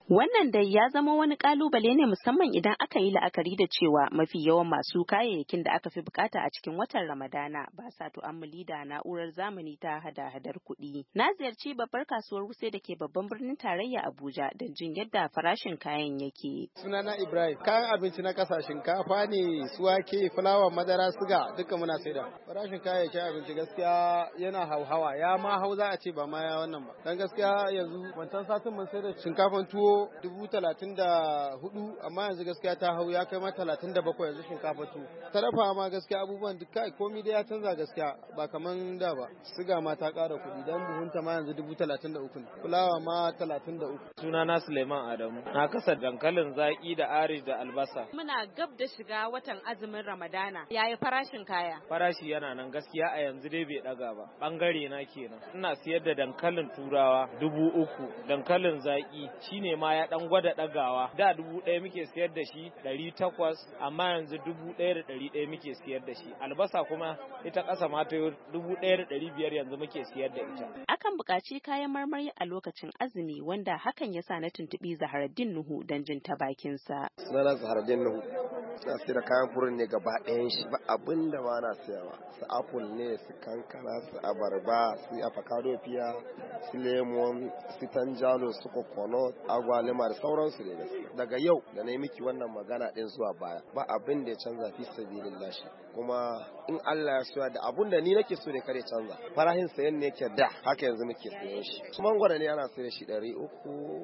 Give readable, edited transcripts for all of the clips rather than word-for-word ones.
Wannan dai ya zama wani kalubale ne musamman idan aka yi la'akari da cewa mafi yawan masu kayayyakin da aka fi bukata a cikin watan Ramadana ba sa tu'ammali da na'urar zamani ta hada-hadar kuɗi. Na ziyarci babbar kasuwar Wuse da ke babban birnin tarayya Abuja don jin yadda farashin kayan yake. Sunana Ibrahim, kayan abinci na ƙasa shinkafa ne, su wake, fulawa, madara, suga duka muna saida. Farashin kayayyakin abinci gaskiya yana hauhawa, ya ma hau za a ce ba ma ya wannan ba. Dan gaskiya yanzu wancan satin mun saida shinkafan tuwo 34,000 amma yanzu gaskiya ta hau ya kai ma 37 yanzu shinkafa tuwo. Tarafa ma gaskiya abubuwan duka komai da ya canza gaskiya ba kaman da ba. Suga ma ta ƙara kuɗi dan buhunta ma yanzu 33,000. Fulawa ma 33. Sunana Suleiman Adamu. Na kasa dankalin zaki da ari da albasa. Muna gab da shiga watan azumin Ramadana. Yaya farashin kaya? Farashi yana nan gaskiya a yanzu dai bai daga ba. Bangare na kenan. Ina siyar da dankalin turawa 3,000. Dankalin zaki shine ma ya dan gwada dagawa. Da 1,000 muke siyar da shi 800 amma yanzu 1,100 muke siyar da shi. Albasa kuma ita kasa ma ta 1,500 yanzu muke siyar da ita. Akan buƙaci kayan marmari a lokacin azumi wanda hakan yasa na tuntuɓi Zaharaddin Nuhu don jin ta bakinsa. Sunana Zaharaddin Nuhu. Na sayar da kayan furin ne gaba ɗayan shi ba abin da ba na sayarwa. Su apple ne, su kankana, su abarba, su avocado fiya, su lemon, su tanjalo, su coconut, agwaluma da sauransu ne gaskiya. Daga yau da na yi miki wannan magana ɗin zuwa baya ba abin da ya canza fi sabilillah shi. Kuma in Allah ya soya da abun da ni nake so ne kare canza. Farahin sayan ne yake da haka yanzu muke sayan shi. Su mangwara ne ana sayar shi 300,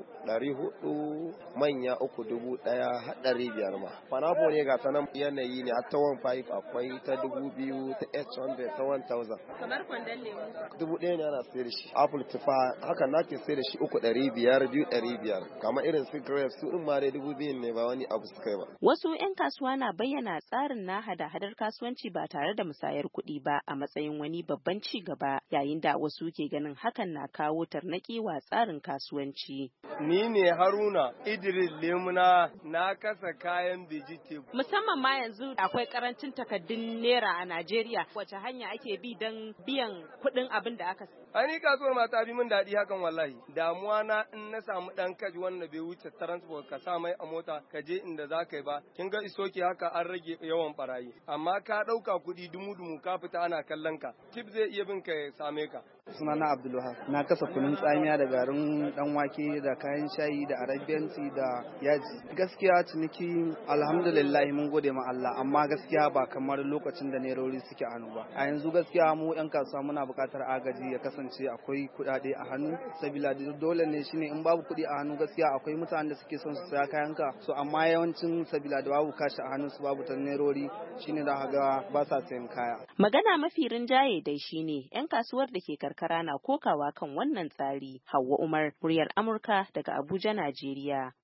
400, manya 3,100 har 500 ma. Fanafo ne ga sanan yanayi ne har ta 15 akwai ta 2,000 ta 800 ta 1,000. Kamar kwandon lemu. 1,000 ne ana sayar shi. Apple tufa haka nake sayar shi 3,500 2,500. Kamar irin su grapes su in ma dai 2,000 ne ba wani abu su kai ba. Wasu 'yan kasuwa na bayyana tsarin na hada-hadar kasuwanci ba tare da musayar kuɗi ba a matsayin wani babban ci gaba yayin da wasu ke ganin hakan na kawo tarnaƙi wa tsarin kasuwanci. Ni ne Haruna Idris Lemuna na kasa kayan vegetable. Musamman ma yanzu akwai karancin takaddun naira a Najeriya wace hanya ake bi don biyan kuɗin abin da aka Ani kasuwar ma ta bi min daɗi hakan wallahi. Damuwa na in na samu ɗan kaji wanda bai wuce transport ka sa mai a mota ka je inda za ka yi ba. Kin ga isoki haka an rage yawan barayi. Amma ka ɗauka kuɗi dumu-dumu ka fita ana kallon ka. Tip zai iya bin ka ya same ka. Sunana Abdulwahab. Na kasa kunun tsamiya da garin dan wake da kayan shayi da arabian tea da yaji. Gaskiya ciniki alhamdulillah mun gode ma Allah amma gaskiya ba kamar lokacin da nerori suke hannu ba. A yanzu gaskiya mu yan kasuwa muna buƙatar agaji ya kasance akwai kuɗaɗe a hannu sabila dole ne shine in babu kuɗi a hannu gaskiya akwai mutanen da suke son su saya kayan ka so amma yawancin sabila da babu kashi a hannu su babu ta nerori shine da ga ba sa sayan kaya. Magana mafi rinjaye dai shine yan kasuwar da ke karkara na kokawa kan wannan tsari. Hauwa Umar, muryar Amurka daga Abuja, Najeriya.